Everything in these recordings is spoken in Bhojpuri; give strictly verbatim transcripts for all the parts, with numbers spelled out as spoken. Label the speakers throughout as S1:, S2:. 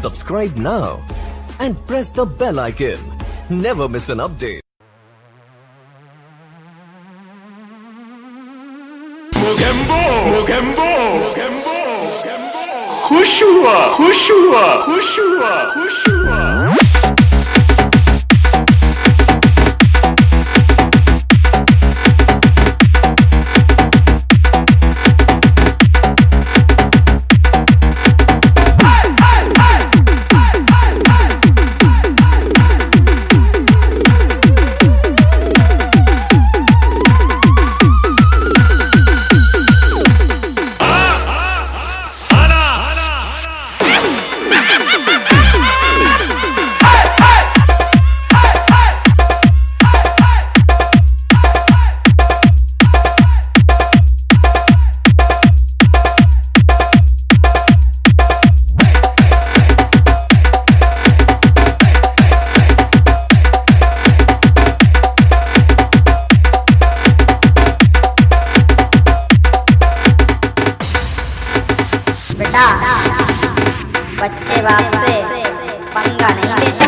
S1: Subscribe now and press the bell icon. Never miss an update.
S2: Mogambo Mogambo Mogambo खुश हुआ खुश हुआ खुश हुआ खुश हुआ
S3: बेटा बच्चे बाप से पंगा नहीं लेते।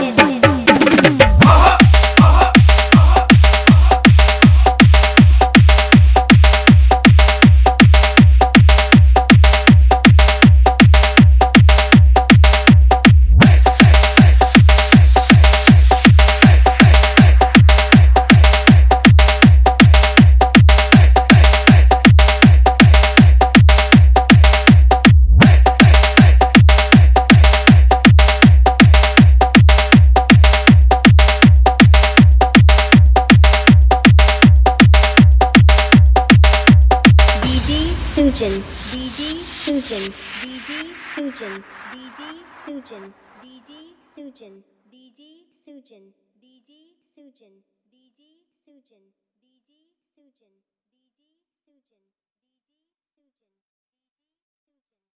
S3: Sujan, D J Sujan, D J Sujan, D J Sujan, D J Sujan, D J Sujan, D J Sujan, D J Sujan, D J Sujan.